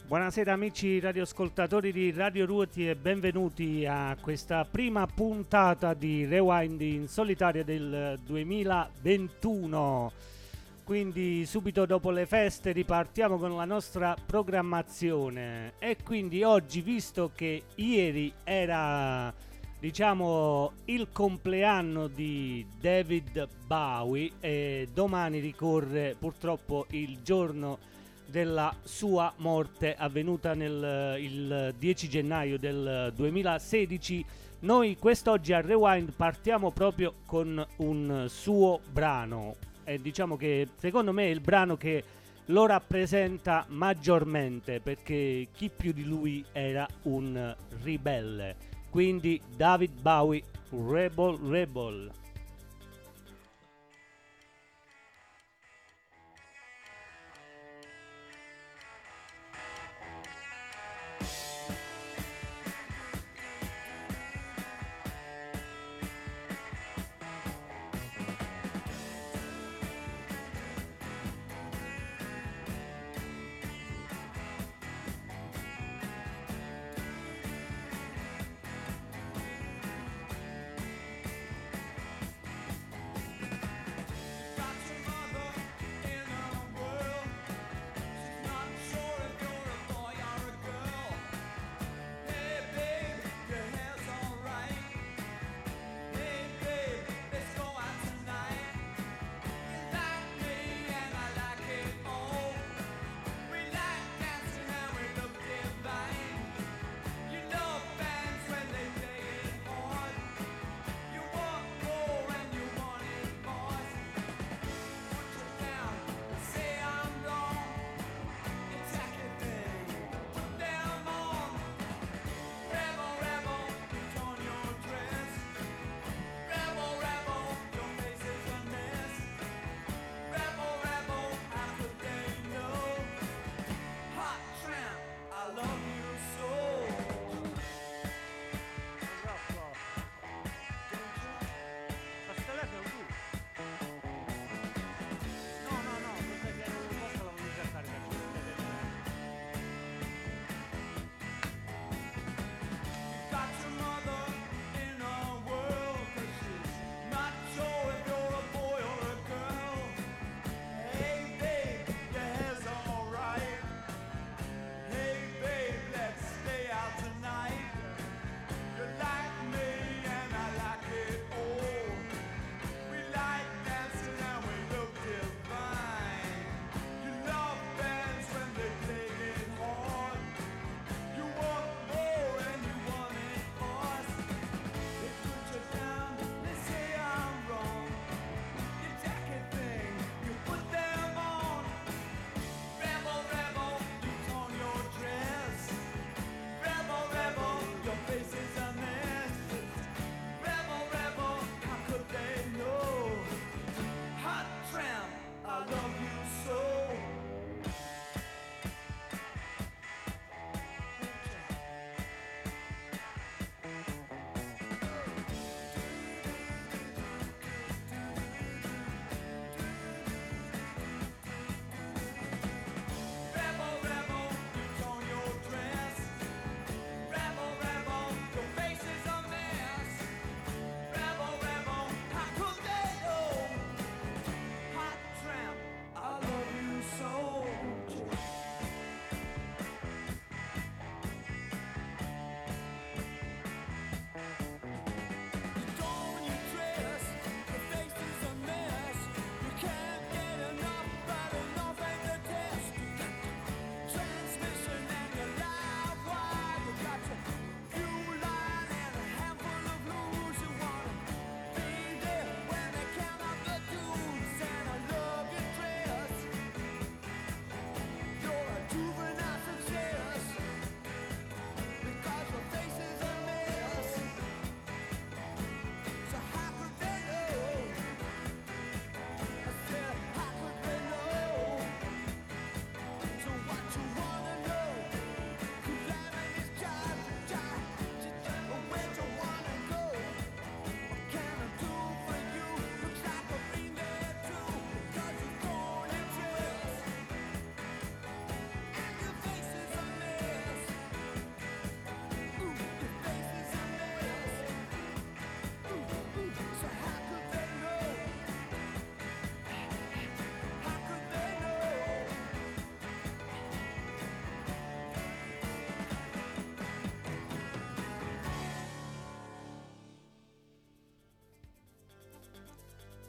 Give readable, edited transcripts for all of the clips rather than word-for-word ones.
Buonasera amici radioascoltatori di Radio Ruoti e benvenuti a questa prima puntata di Rewind in solitaria del 2021. Quindi subito dopo le feste ripartiamo con la nostra programmazione e quindi oggi, visto che ieri era diciamo il compleanno di David Bowie e domani ricorre purtroppo il giorno della sua morte avvenuta il 10 gennaio del 2016, noi quest'oggi a Rewind partiamo proprio con un suo brano e diciamo che secondo me è il brano che lo rappresenta maggiormente, perché chi più di lui era un ribelle. Quindi David Bowie, Rebel Rebel.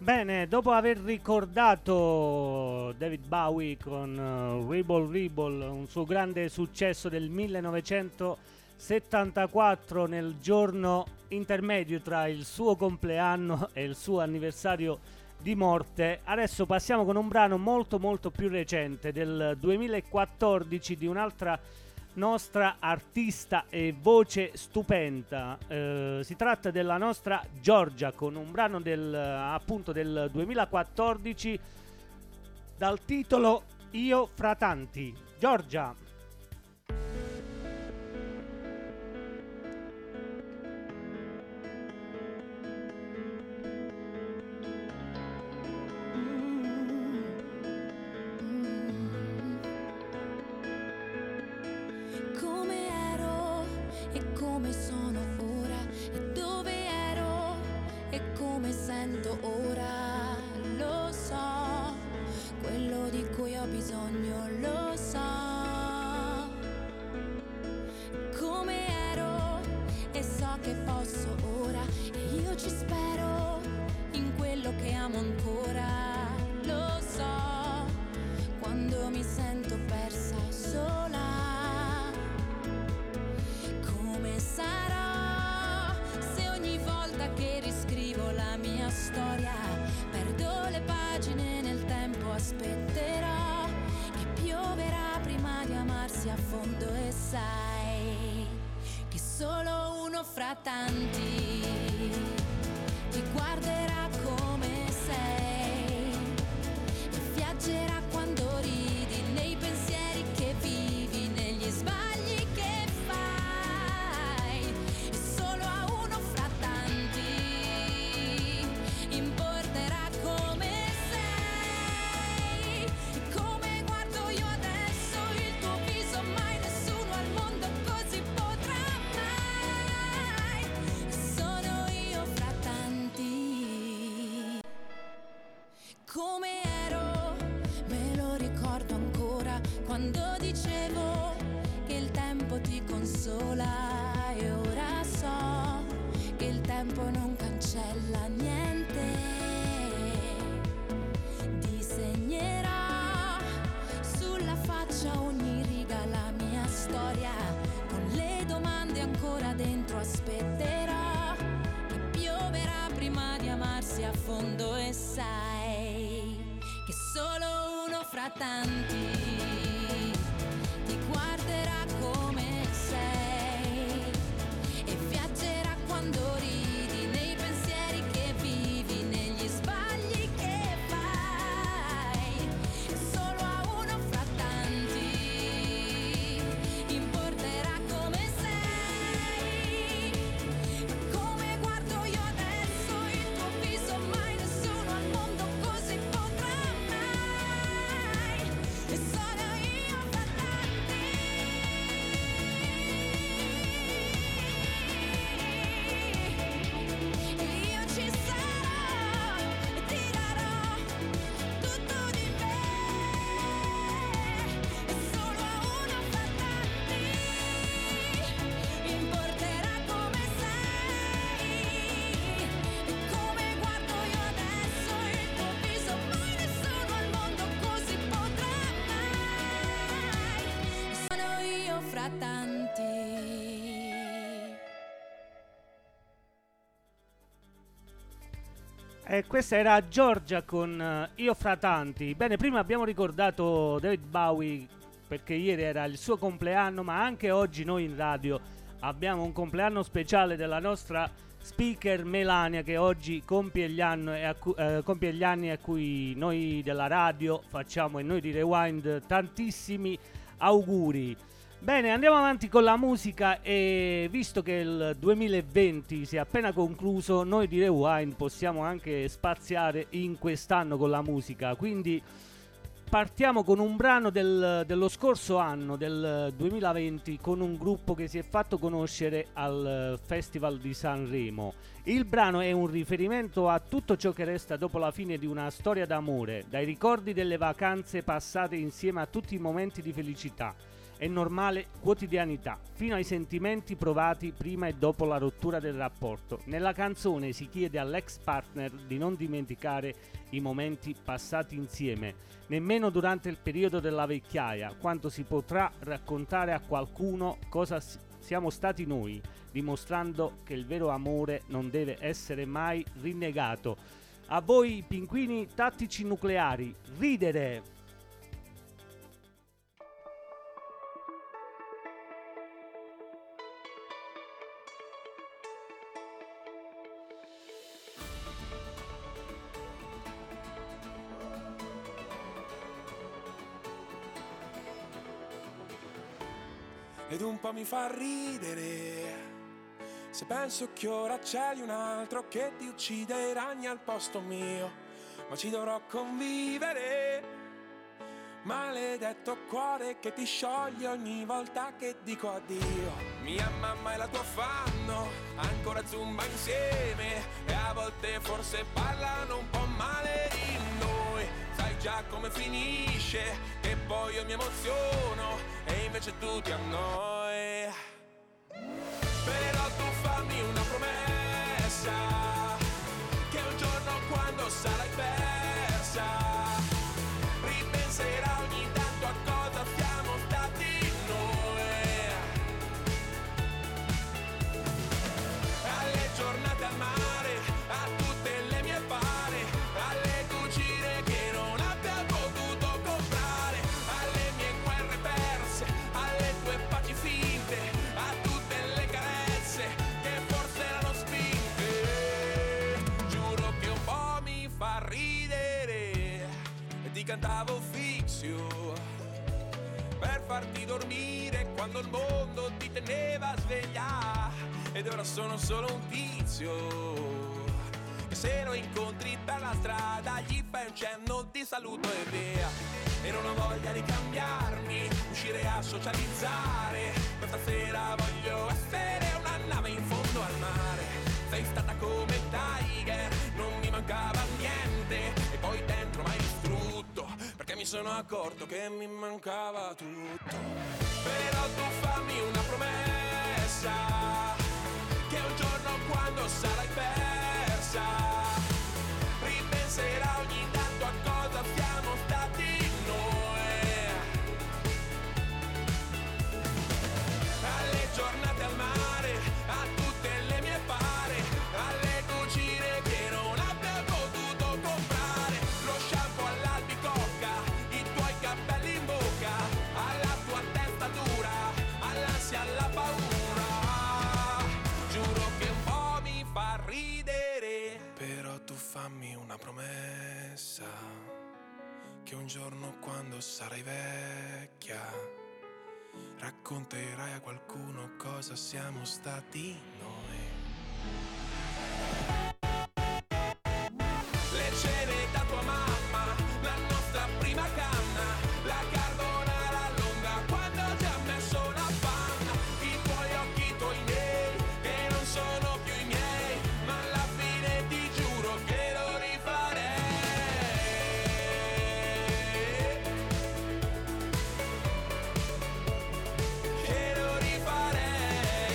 Bene, dopo aver ricordato David Bowie con Rebel Rebel, un suo grande successo del 1974 nel giorno intermedio tra il suo compleanno e il suo anniversario di morte, adesso passiamo con un brano molto molto più recente del 2014 di un'altra nostra artista e voce stupenda. Si tratta della nostra Giorgia con un brano appunto del 2014 dal titolo Io fra tanti. Giorgia. Questa era Giorgia con Io fra tanti. Bene, prima abbiamo ricordato David Bowie perché ieri era il suo compleanno, ma anche oggi noi in radio abbiamo un compleanno speciale della nostra speaker Melania, che oggi compie gli anni a cui noi della radio facciamo, e noi di Rewind, tantissimi auguri. Bene, andiamo avanti con la musica, e visto che il 2020 si è appena concluso, noi di Rewind possiamo anche spaziare in quest'anno con la musica, quindi partiamo con un brano dello scorso anno, del 2020, con un gruppo che si è fatto conoscere al Festival di Sanremo. Il brano è un riferimento a tutto ciò che resta dopo la fine di una storia d'amore, dai ricordi delle vacanze passate insieme a tutti i momenti di felicità. e normale quotidianità, fino ai sentimenti provati prima e dopo la rottura del rapporto. Nella canzone si chiede all'ex partner di non dimenticare i momenti passati insieme, nemmeno durante il periodo della vecchiaia, quando si potrà raccontare a qualcuno cosa siamo stati noi, dimostrando che il vero amore non deve essere mai rinnegato. A voi pinguini tattici nucleari, ridere! Ed un po' mi fa ridere se penso che ora c'è un altro che ti uccide i ragni al posto mio, ma ci dovrò convivere. Maledetto cuore che ti scioglie ogni volta che dico addio. Mia mamma e la tua fanno ancora zumba insieme e a volte forse parlano un po' male di noi. Sai già come finisce, che poi io mi emoziono e invece tu ti annoi. Però tu fammi una promessa, che un giorno quando sarai persa ripenserai ogni tanto a cosa siamo stati noi. Alle giornate al mare, a tutte le mie pare, alle cucine che non abbia potuto comprare, alle mie guerre perse, alle tue paci finte, a tutte le carezze che forse erano spinte. Giuro che un po' mi fa ridere e ti cantavo Fixio per farti dormire quando il mondo ti teneva sveglia. Ed ora sono solo un tizio che se lo incontri per la strada gli fai un cenno di saluto e via. E non ho voglia di cambiarmi, uscire a socializzare. Questa sera voglio essere una nave in fondo al mare. Sei stata come Tiger, non mi mancava niente, e poi dentro m'hai distrutto, perché mi sono accorto che mi mancava tutto. Però tu fammi una promessa, che un giorno quando sarai persa ripenserai ogni tanto a cosa siamo stati noi. Alle giornate al mare, a tutte le mie pare, alle cucine che non abbia potuto comprare, lo shampoo all'albicocca, i tuoi capelli in bocca, alla tua testa dura, all'ansia, alla paura. Giuro che un po' mi fa ridere. Però tu fammi una promessa, che un giorno quando sarai vecchia racconterai a qualcuno cosa siamo stati noi. Le cene da tua mamma, la nostra prima canna, la carbonara lunga quando ti ha messo la panna, i tuoi occhi, i tuoi miei, che non sono più i miei, ma alla fine ti giuro che lo rifarei. Che lo rifarei.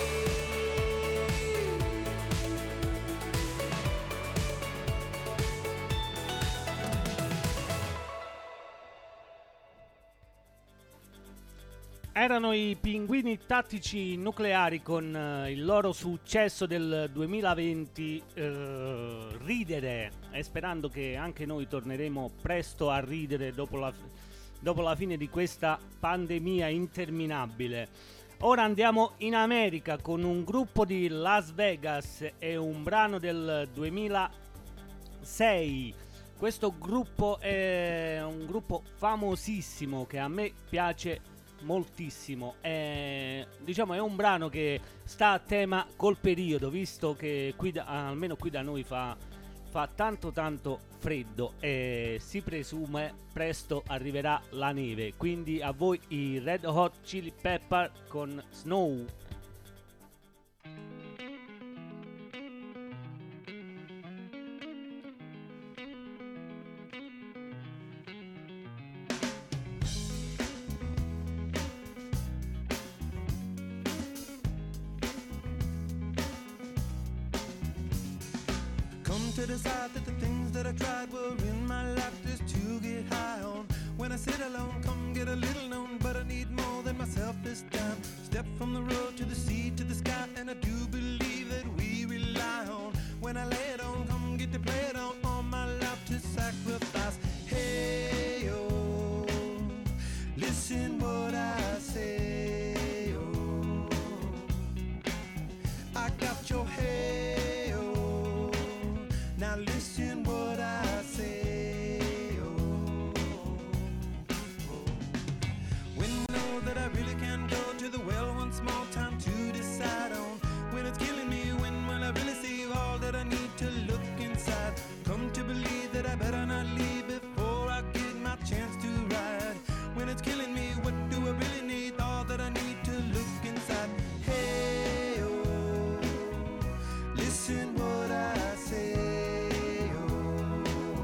Erano i pinguini tattici nucleari con il loro successo del 2020, ridere, e sperando che anche noi torneremo presto a ridere dopo la fine di questa pandemia interminabile. Ora andiamo in America con un gruppo di Las Vegas e un brano del 2006. Questo gruppo è un gruppo famosissimo che a me piace moltissimo. Diciamo è un brano che sta a tema col periodo, visto che almeno qui da noi fa tanto freddo e si presume presto arriverà la neve. Quindi a voi i Red Hot Chili Pepper con Snow. to decide that the things that I tried were in my life just to get high on. When I sit alone, come get a little known, but I need more than myself this time. Step from the road to the sea to the sky, and I do believe that we rely on. When I lay it on, come get to play it on, all my life to sacrifice. Hey, oh, listen what I say, oh, I got your hey, oh, now listen what I say, oh, when I know that I really can go to the well one small time to decide on. When it's killing me, when will I really see all that I need to look inside? Come to believe that I better not leave before I get my chance to ride. When it's killing me, what do I really need? All that I need to look inside. Hey, oh, listen what I say, oh,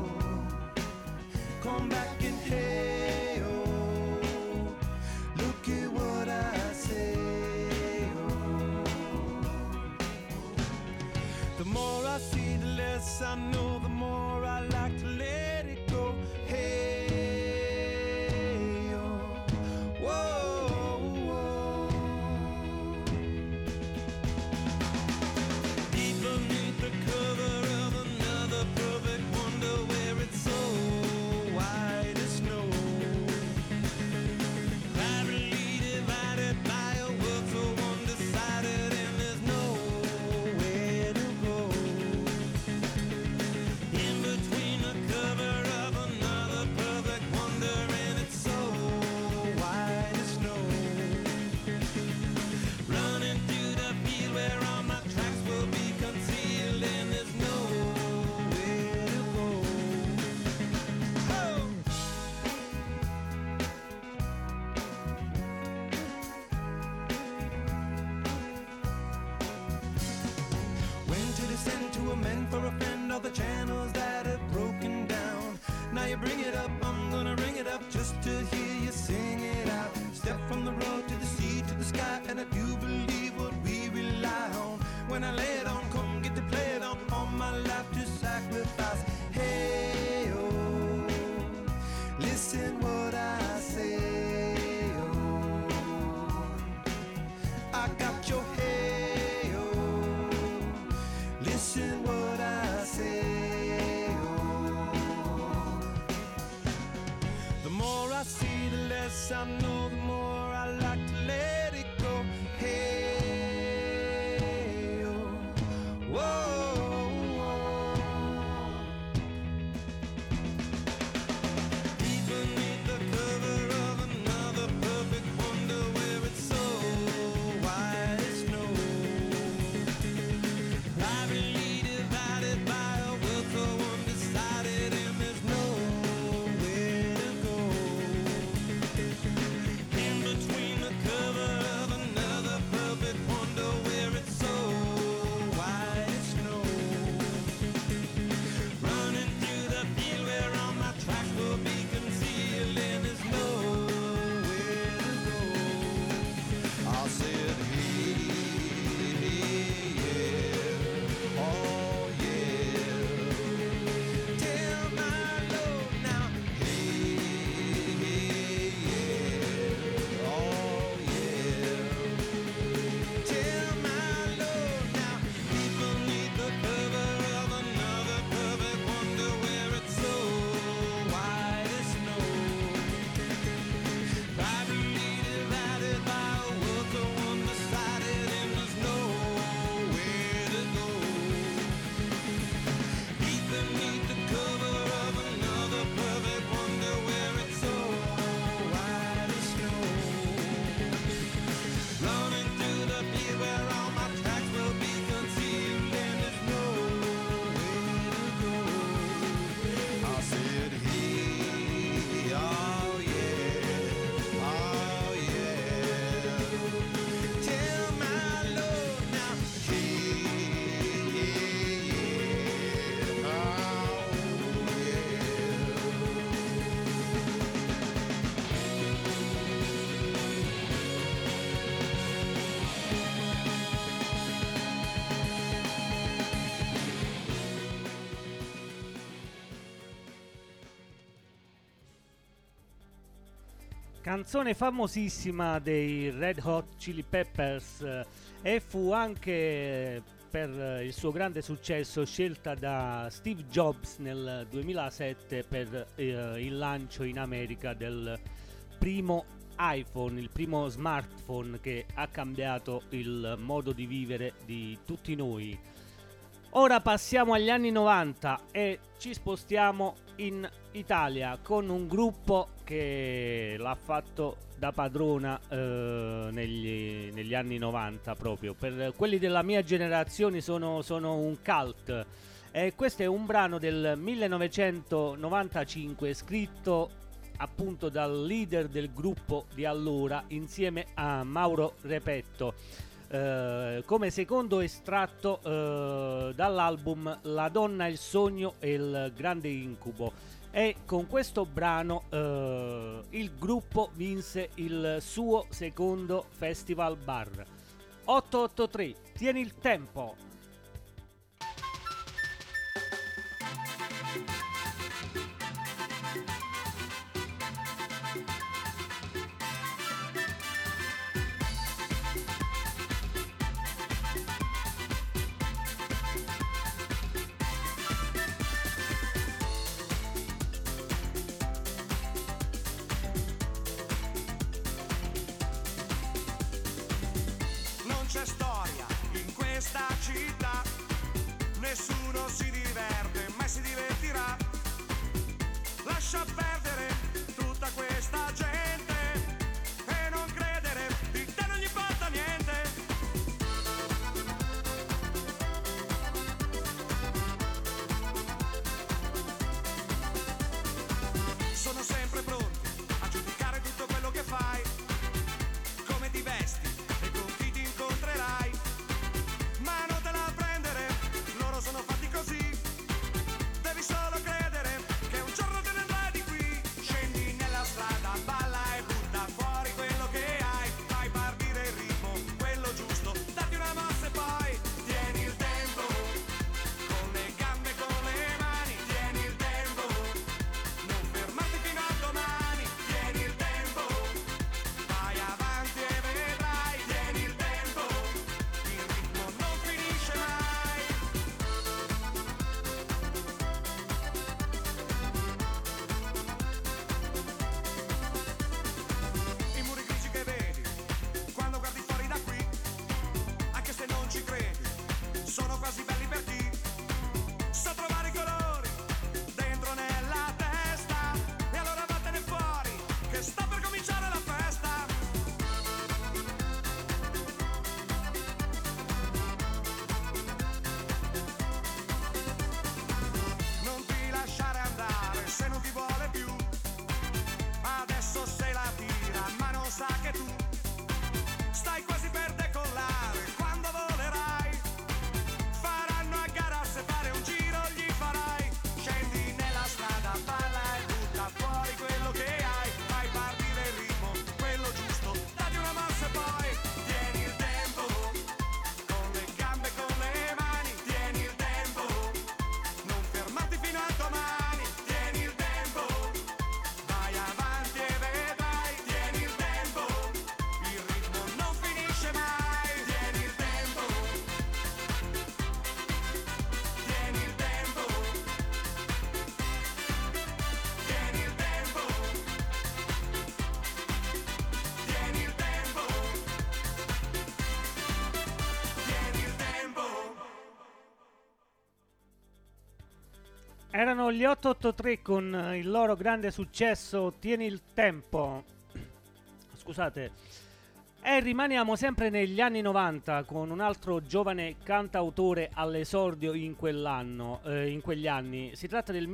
come back and hey, oh, look at what I say, oh. The more I see, the less I know, the more I like to let it go. Hey, oh, whoa, whoa. Deep beneath the cover of another perfect wonder, where it's so white as snow, privately divided by a world so undecided, and there's nowhere to go. In between the cover of another perfect wonder, and it's so white as snow, running through the field where all my tracks will be concealed, and there's nowhere to go. Oh! When to descend to amend for a friend all the channels that have broken down. Now you bring it up, I'm gonna ring it up just to hear you sing it out. Step from the road to the sea to the sky, and I do believe what we rely on. When I lay it on, come get to play it on, all my life to sacrifice. Hey, oh, listen what I say, oh, I got your hey, oh, listen what I say, oh. The more I see, the less I know, the more I like to let it go. Hey, oh, whoa, whoa. Deep beneath the cover of another perfect wonder, where it's so white as snow, privately divided by a world so undecided, and there's nowhere to go. In Canzone famosissima dei Red Hot Chili Peppers, e fu anche per il suo grande successo scelta da Steve Jobs nel 2007 per il lancio in America del primo iPhone, il primo smartphone che ha cambiato il modo di vivere di tutti noi. Ora passiamo agli anni 90 e ci spostiamo in Italia con un gruppo che l'ha fatto da padrona negli anni 90 proprio. Per quelli della mia generazione sono un cult. E questo è un brano del 1995 scritto appunto dal leader del gruppo di allora insieme a Mauro Repetto. Come secondo estratto dall'album La donna, il sogno e il grande incubo, e con questo brano il gruppo vinse il suo secondo Festival Bar. 883, tieni il tempo. C'è storia in questa città, nessuno si diverte, mai si divertirà. Lascia perdere tutta questa gente e non credere, di te non gli importa niente. Sono sempre pronti a giudicare tutto quello che fai, come ti vesti, ma non te la prendere, loro sono fatti così. Devi solo credere che un giorno te ne andrai di qui. Scendi nella strada, balla e butta fuori quello che hai. Fai partire il ritmo, quello giusto, datti una mossa e poi tieni il tempo, con le gambe e con le mani. Tieni il tempo, non fermarti fino a domani. Tieni il tempo, vai avanti e vedrai. Tieni il tempo, il ritmo non finisce mai. I muri grigi che vedi quando guardi fuori da qui, anche se non ci credi, sono quasi belli per chi sa trovare i colori dentro nella testa. E allora vattene fuori, che sta per cominciare la festa. Non ti lasciare andare se non ti vuole più. Adesso se la tira ma non sa che tu stai quasi per decollare. Quando volerai faranno a gara, se fare un giro gli farai. Scendi nella strada, balla e butta fuori quello che hai. Fai partire il ritmo, quello giusto, datti una mossa e poi tieni il tempo, con le gambe e con le mani. Tieni il tempo, non fermarti fino a domani. Tieni il tempo, vai avanti e vedrai. Tieni il tempo, il ritmo non finisce mai. Tieni il tempo, tieni il tempo, tieni il tempo, tieni il tempo, tieni il tempo. Erano gli 883 con il loro grande successo Tieni il tempo. Scusate. E rimaniamo sempre negli anni 90 con un altro giovane cantautore all'esordio in quell'anno, in quegli anni. Si tratta del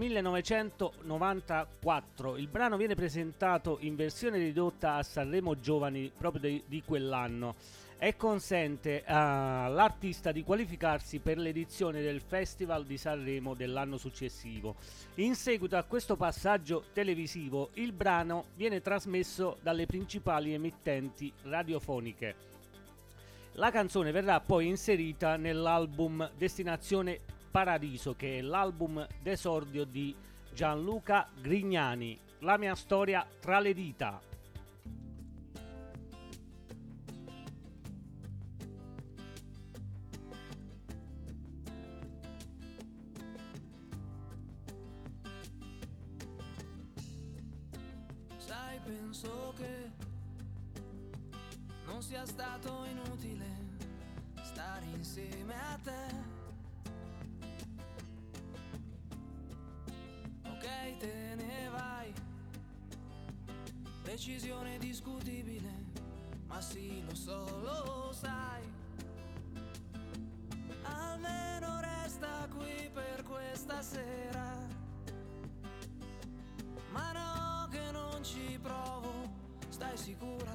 1994. Il brano viene presentato in versione ridotta a Sanremo Giovani proprio di quell'anno e consente all'artista di qualificarsi per l'edizione del Festival di Sanremo dell'anno successivo. In seguito a questo passaggio televisivo, il brano viene trasmesso dalle principali emittenti radiofoniche. La canzone verrà poi inserita nell'album Destinazione Paradiso, che è l'album d'esordio di Gianluca Grignani, La mia storia tra le dita. penso che non sia stato inutile stare insieme a te. Ok, te ne vai, decisione discutibile, ma sì, lo so, lo sai. Almeno resta qui per questa sera. Ma no, che non ci provo, stai sicura?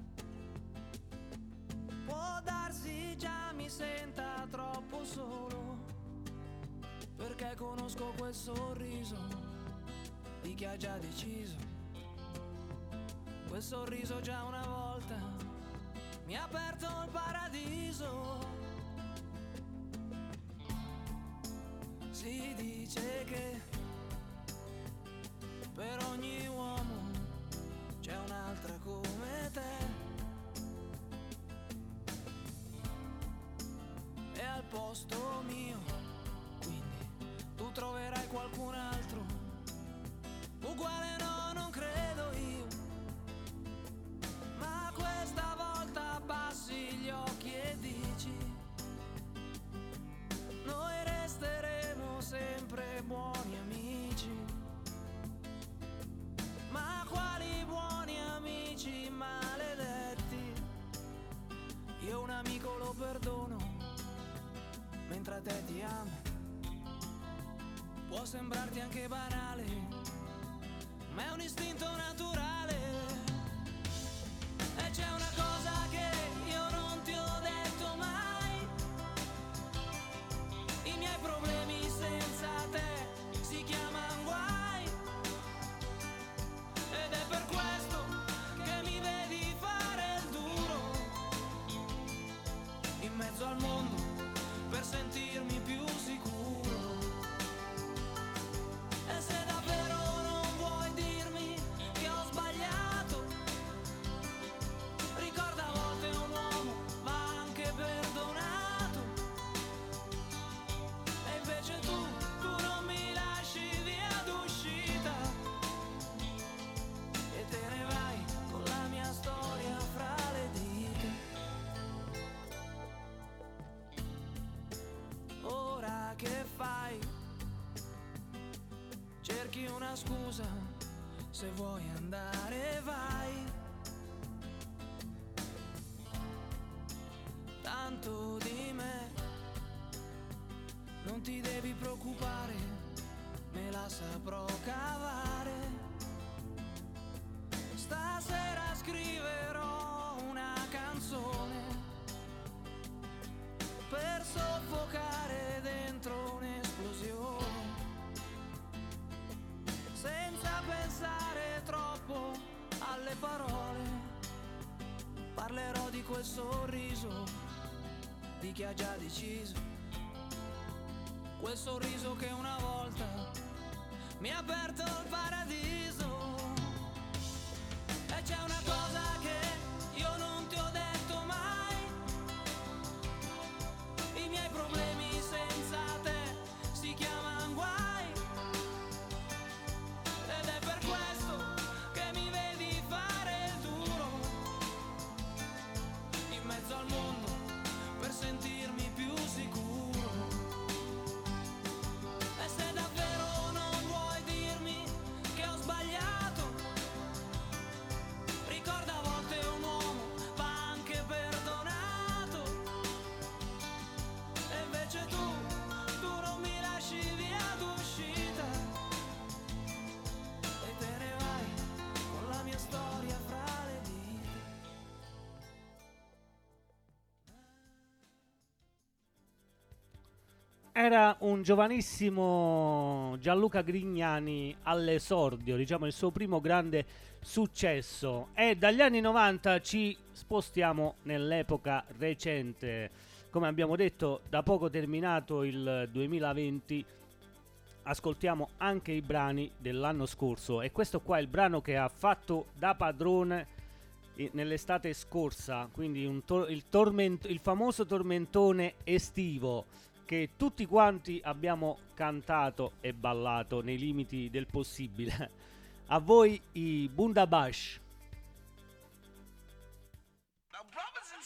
Può darsi già mi senta troppo solo, perché conosco quel sorriso di chi ha già deciso. Quel sorriso già una volta mi ha aperto il paradiso. Si dice che per ogni uomo c'è un'altra come te, e al posto mio quindi tu troverai qualcun altro uguale. No, non credo io, ma questa volta abbassi gli occhi e dici: noi resteremo sempre buoni amici. Ma quali buoni amici maledetti? Io un amico lo perdono, mentre a te ti amo. Può sembrarti anche banale, ma è un istinto naturale. E c'è una cosa che io non ti ho detto mai: i miei problemi senza te si chiamano guai. Ed è per questo che mi vedi fare il duro in mezzo al mondo per sentirmi più sicuro. E se davvero non vuoi dirmi che ho sbagliato, ricorda, a volte un uomo va anche perdonato. E invece tu non mi lasci via d'uscita e te ne vai con la mia storia fra le dita. Ora che fai? Cerchi una scusa, se vuoi andare vai. Tanto di me non ti devi preoccupare, me la saprò cavare. Stasera scriverò una canzone per soffocare dentro un'esplosione, senza pensare troppo alle parole. Parlerò di quel sorriso di chi ha già deciso, quel sorriso che una volta mi ha aperto il paradiso. E c'è una cosa che io non ti ho detto mai: i miei problemi senza te si chiamano guai. Ed è per questo che mi vedi fare il duro in mezzo al mondo per sentirmi più sicuro. E se davvero non vuoi dirmi che ho sbagliato, ricorda, a volte un uomo va anche perdonato. E invece tu non mi lasci via d'uscita e te ne vai con la mia storia fra le dita. Era un giovanissimo Gianluca Grignani all'esordio, diciamo il suo primo grande successo, e dagli anni 90 ci spostiamo nell'epoca recente. Come abbiamo detto, da poco terminato il 2020, ascoltiamo anche i brani dell'anno scorso, e questo qua è il brano che ha fatto da padrone nell'estate scorsa, quindi il famoso tormentone estivo che tutti quanti abbiamo cantato e ballato nei limiti del possibile. A voi i Bundabash.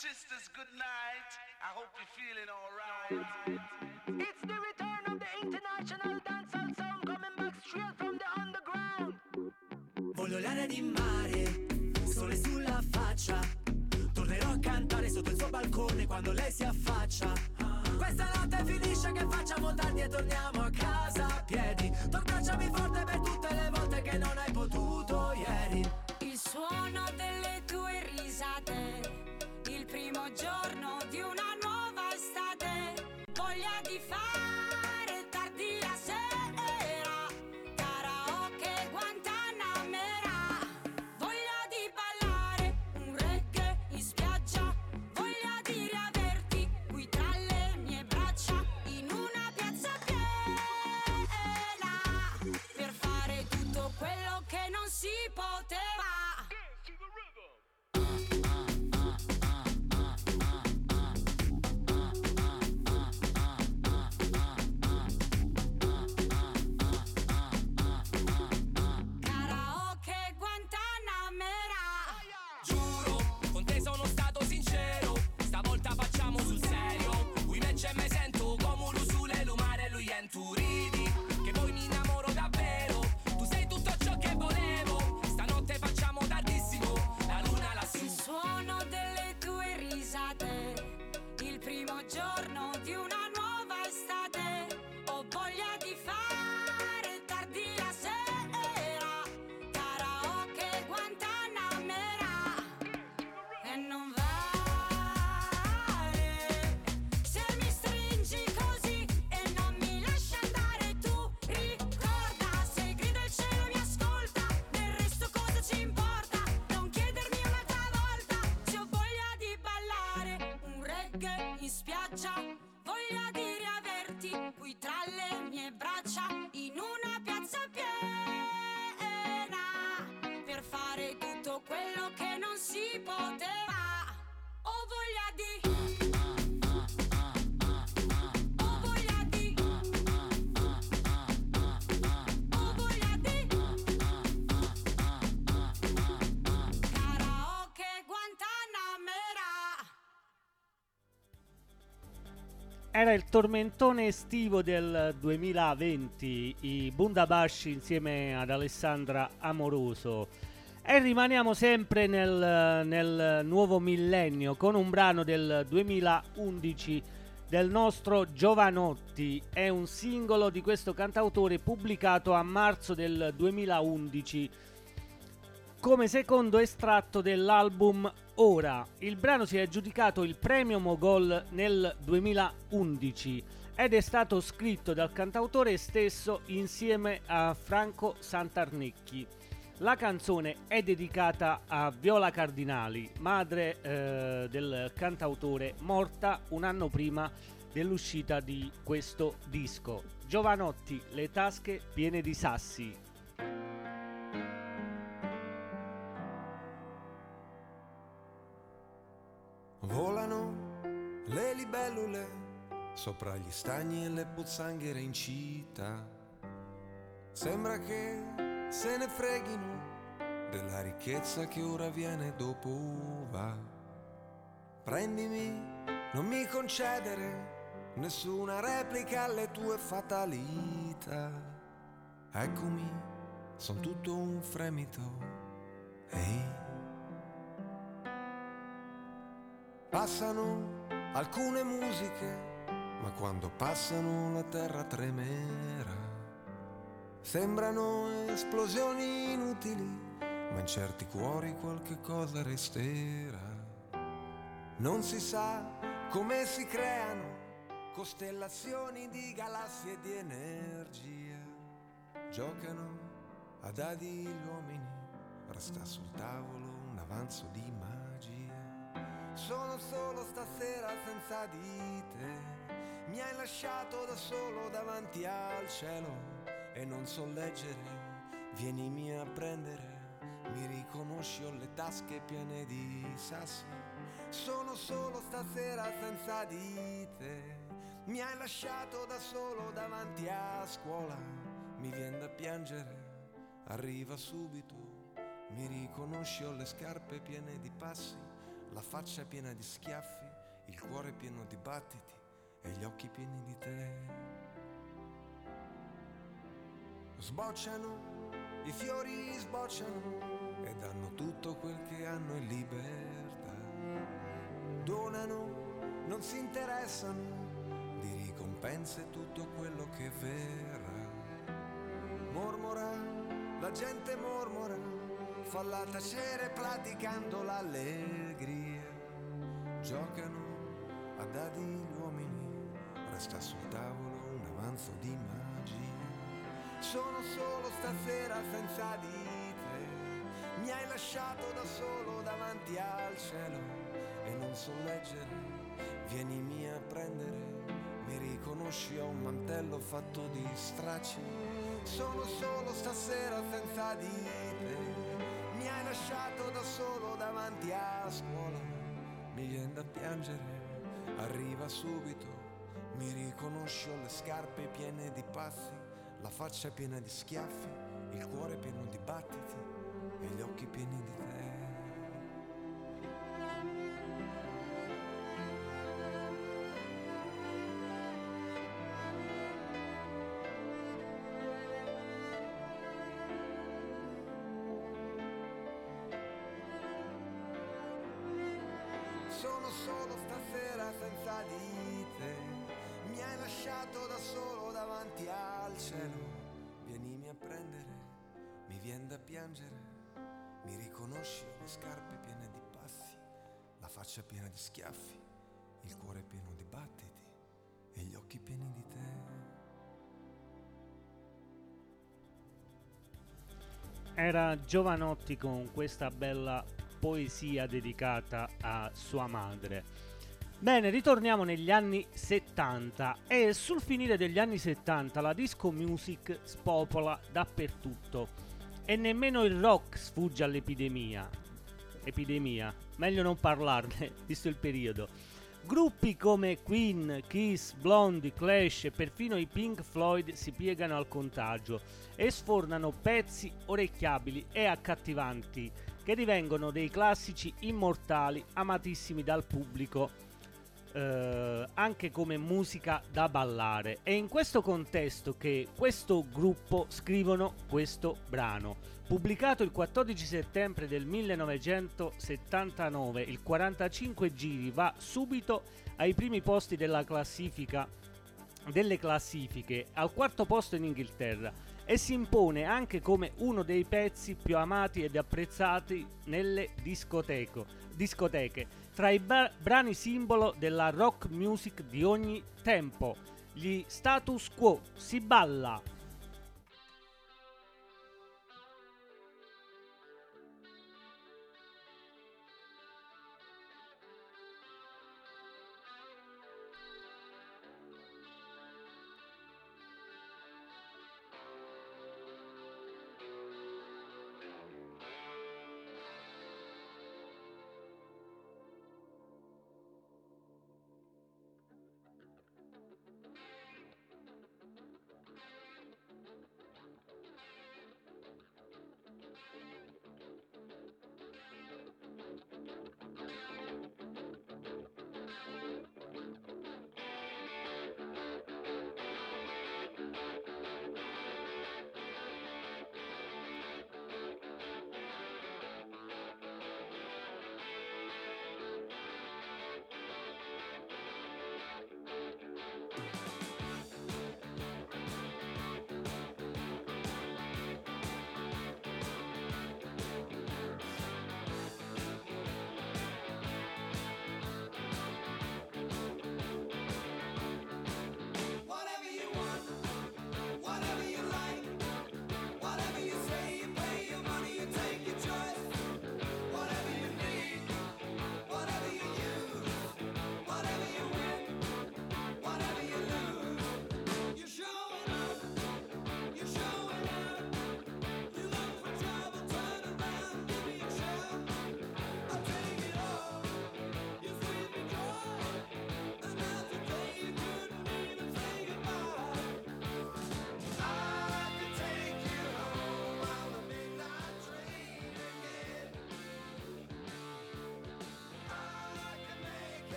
sisters, good night. I hope you're feeling alright. It's the return of the international dancehall sound coming back straight from the underground. Voglio l'aria di mare, sole sulla faccia. Tornerò a cantare sotto il suo balcone quando lei si affaccia. Questa notte finisce che facciamo tardi e torniamo a casa a piedi. Tu abbracciami forte per tutte le volte che non hai potuto ieri. Il suono delle tue risate, il primo giorno di una nuova estate. Voglia di fare tardi la sera, karaoke Guantanamera. Voglia di ballare un reggae in spiaggia. Voglia di riaverti qui tra le mie braccia, in una piazza piena, per fare tutto quello che non si poteva. Karaoke Guantanamera. Giuro, con te sono stato sincero. Stavolta facciamo sul serio. Lui invece me sento come un usule lumare. Lui è in tu ridi, che poi mi innamoro davvero. Tu sei tutto ciò che volevo. Stanotte facciamo tardissimo, la luna lassù. Il suono delle tue risate, il primo giorno di una nuova estate. Ho voglia di fare tardi la sera, karaoke Guantanamera. E non vale se mi stringi così e non mi lasci andare. Tu ricorda, se grida il cielo mi ascolta. Del resto cosa ci importa? Non chiedermi un'altra volta se ho voglia di ballare un reggae in spiaggia. Voglia di riaverti qui tra le mie braccia, in una piazza piena, per fare tutto quello che non si poteva. Ho voglia di, ho voglia di, ho voglia di karaoke Guantanamera. Era il tormentone estivo del 2020, i Bundabash insieme ad Alessandra Amoroso. E rimaniamo sempre nel nuovo millennio con un brano del 2011 del nostro Giovanotti. È un singolo di questo cantautore pubblicato a marzo del 2011 come secondo estratto dell'album Ora. Il brano si è aggiudicato il premio Mogol nel 2011 ed è stato scritto dal cantautore stesso insieme a Franco Santarnecchi. La canzone è dedicata a Viola Cardinali, madre del cantautore, morta un anno prima dell'uscita di questo disco. Giovanotti, le tasche piene di sassi. Volano le libellule sopra gli stagni e le pozzanghere in città. Sembra che se ne freghino della ricchezza che ora viene e dopo va. Prendimi, non mi concedere nessuna replica alle tue fatalità. Eccomi, son tutto un fremito. Ehi. Passano alcune musiche, ma quando passano la terra tremerà. Sembrano esplosioni inutili, ma in certi cuori qualche cosa resterà. Non si sa come si creano costellazioni di galassie e di energia. Giocano a dadi gli uomini, resta sul tavolo un avanzo di magia. Sono solo stasera senza di te, mi hai lasciato da solo davanti al cielo e non so leggere, vienimi a prendere, mi riconosci, ho le tasche piene di sassi. Sono solo stasera senza di te, mi hai lasciato da solo davanti a scuola, mi vien da piangere, arriva subito, mi riconosci, ho le scarpe piene di passi. la faccia piena di schiaffi, il cuore pieno di battiti e gli occhi pieni di te. Sbocciano, i fiori sbocciano e danno tutto quel che hanno in libertà. Donano, non si interessano di ricompense tutto quello che verrà. Mormora, la gente mormora, falla tacere praticando l'allegria. Giocano a dadi gli uomini, resta sul tavolo un avanzo di magia. Sono solo stasera senza di te, mi hai lasciato da solo davanti al cielo e non so leggere. Vienimi a prendere, mi riconosci, ho un mantello fatto di stracci. Sono solo stasera senza di te, mi hai lasciato da solo davanti a scuola. Mi viene da piangere, arriva subito, mi riconosci, ho le scarpe piene di passi, la faccia piena di schiaffi, il cuore pieno di battiti e gli occhi pieni di te. Sono solo stasera senza di te, mi hai lasciato da solo davanti al cielo. Vienimi a prendere, mi vien da piangere, mi riconosci, le scarpe piene di passi, la faccia piena di schiaffi, il cuore pieno di battiti e gli occhi pieni di te. Era Giovanotti con questa bella poesia dedicata a sua madre. Bene, ritorniamo negli anni 70 e sul finire degli anni 70 la disco music spopola dappertutto e nemmeno il rock sfugge all'epidemia. Meglio non parlarne, visto il periodo. Gruppi come Queen, Kiss, Blondie, Clash e perfino i Pink Floyd si piegano al contagio e sfornano pezzi orecchiabili e accattivanti che divengono dei classici immortali amatissimi dal pubblico, anche come musica da ballare. È in questo contesto che questo gruppo scrivono questo brano. Pubblicato il 14 settembre del 1979, il 45 giri va subito ai primi posti delle classifiche, al quarto posto in Inghilterra, e si impone anche come uno dei pezzi più amati ed apprezzati nelle discoteche, tra i brani simbolo della rock music di ogni tempo. Gli Status Quo, si balla!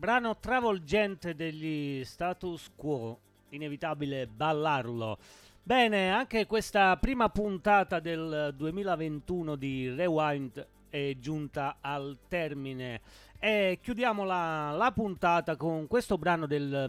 brano travolgente degli Status Quo, inevitabile ballarlo. Bene, anche questa prima puntata del 2021 di Rewind è giunta al termine e chiudiamo la puntata con questo brano del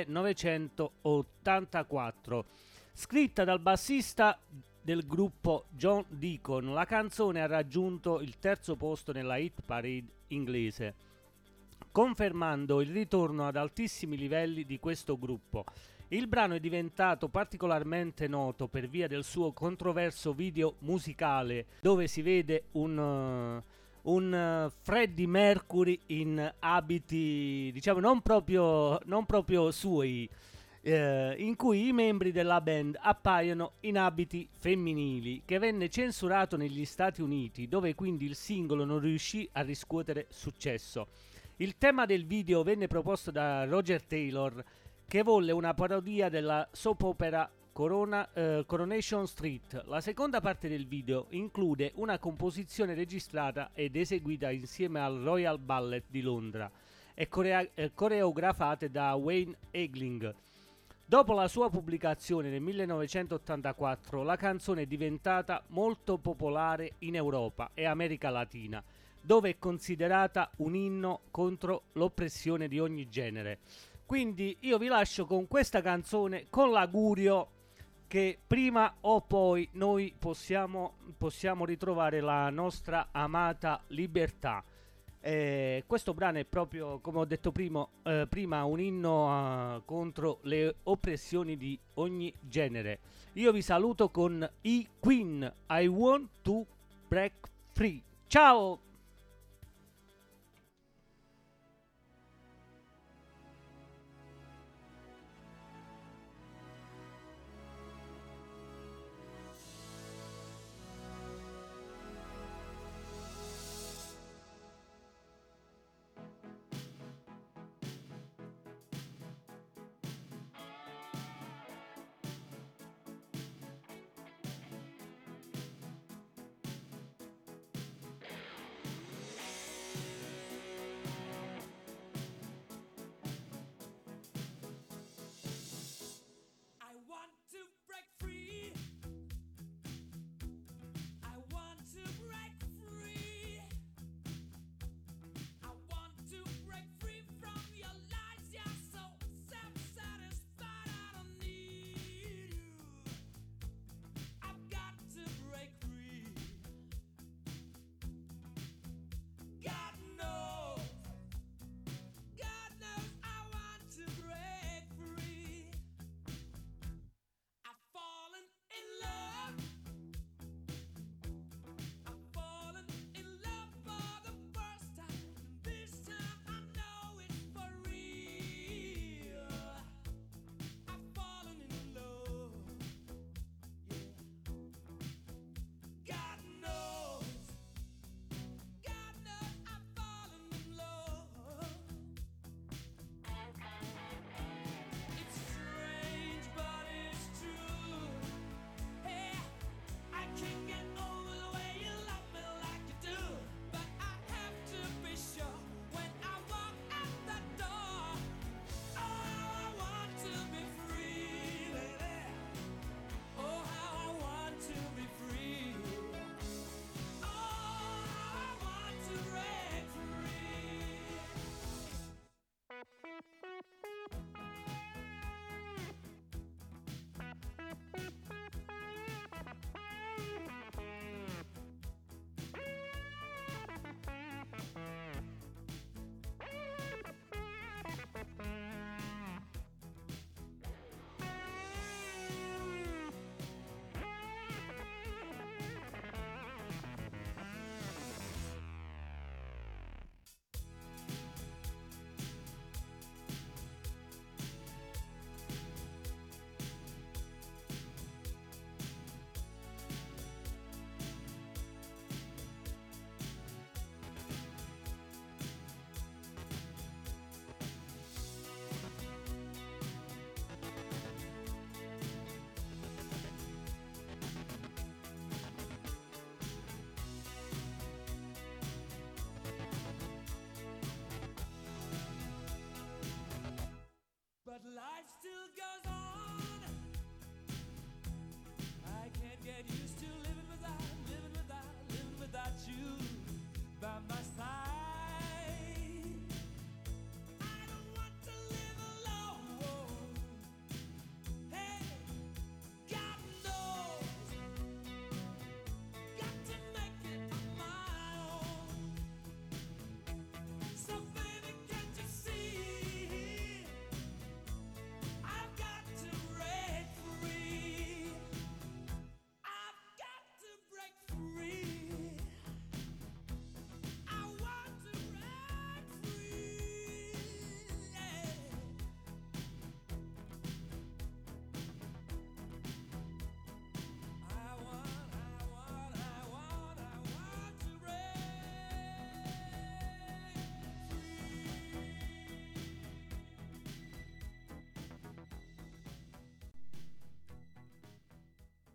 1984, scritta dal bassista del gruppo John Deacon. La canzone ha raggiunto il terzo posto nella hit parade inglese, confermando il ritorno ad altissimi livelli di questo gruppo. Il brano è diventato particolarmente noto per via del suo controverso video musicale, dove si vede un Freddie Mercury in abiti, diciamo, non proprio suoi, in cui i membri della band appaiono in abiti femminili, che venne censurato negli Stati Uniti, dove quindi il singolo non riuscì a riscuotere successo. Il tema del video venne proposto da Roger Taylor, che volle una parodia della soap opera Coronation Street. La seconda parte del video include una composizione registrata ed eseguita insieme al Royal Ballet di Londra e coreografate da Wayne Egling. Dopo la sua pubblicazione nel 1984, la canzone è diventata molto popolare in Europa e America Latina, dove è considerata un inno contro l'oppressione di ogni genere. Quindi io vi lascio con questa canzone, con l'augurio che prima o poi noi possiamo ritrovare la nostra amata libertà. Questo brano è proprio, come ho detto prima, un inno contro le oppressioni di ogni genere. Io vi saluto con i Queen, I Want to Break Free. Ciao!